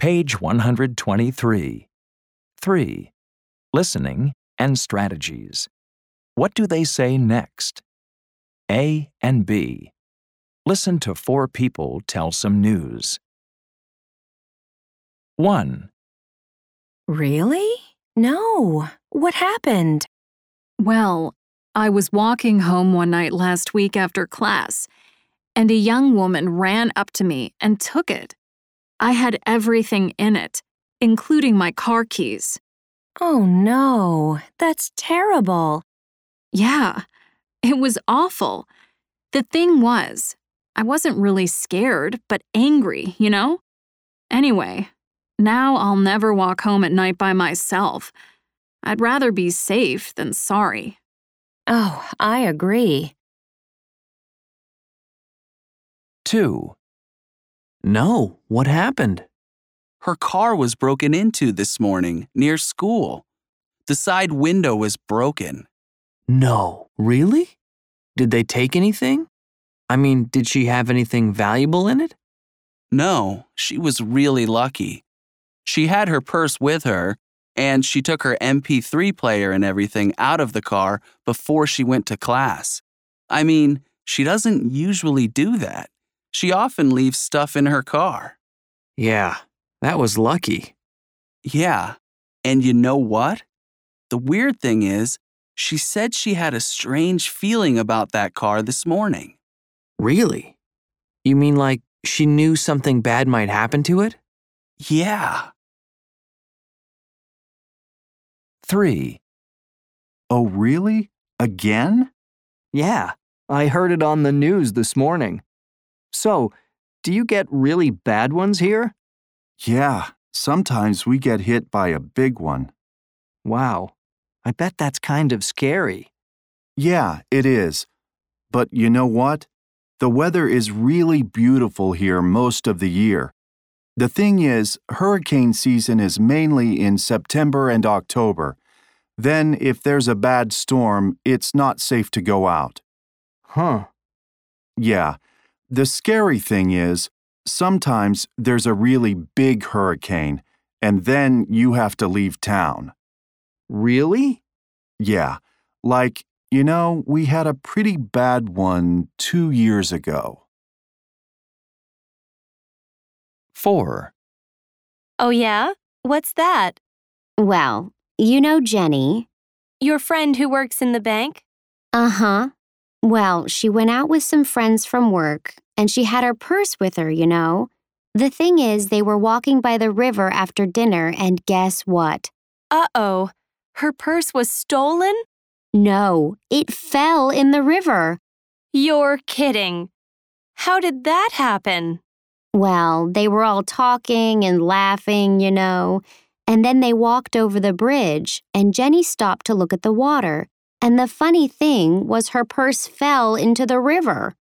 Page 123. 3. Listening and strategies. What do they say next? A and B. Listen to 4 people tell some news. 1. Really? No. What happened? Well, I was walking home one night last week after class, and a young woman ran up to me and took it. I had everything in it, including my car keys. Oh no, that's terrible. Yeah, it was awful. The thing was, I wasn't really scared, but angry, you know? Anyway, now I'll never walk home at night by myself. I'd rather be safe than sorry. Oh, I agree. 2. No, what happened? Her car was broken into this morning near school. The side window was broken. No, really? Did they take anything? I mean, did she have anything valuable in it? No, she was really lucky. She had her purse with her, and she took her MP3 player and everything out of the car before she went to class. I mean, she doesn't usually do that. She often leaves stuff in her car. Yeah, that was lucky. Yeah, and you know what? The weird thing is, she said she had a strange feeling about that car this morning. Really? You mean like she knew something bad might happen to it? Yeah. 3. Oh, really? Again? Yeah, I heard it on the news this morning. So, do you get really bad ones here? Yeah, sometimes we get hit by a big one. Wow, I bet that's kind of scary. Yeah, it is. But you know what? The weather is really beautiful here most of the year. The thing is, hurricane season is mainly in September and October. Then, if there's a bad storm, it's not safe to go out. Huh. Yeah, the scary thing is, sometimes there's a really big hurricane, and then you have to leave town. Really? Yeah, like, we had a pretty bad one 2 years ago. 4. Oh yeah? What's that? Well, you know Jenny. Your friend who works in the bank? Uh-huh. Well, she went out with some friends from work, and she had her purse with her, you know. The thing is, they were walking by the river after dinner, and guess what? Uh-oh. Her purse was stolen? No, it fell in the river. You're kidding. How did that happen? Well, they were all talking and laughing, you know, and then they walked over the bridge, and Jenny stopped to look at the water, and the funny thing was her purse fell into the river.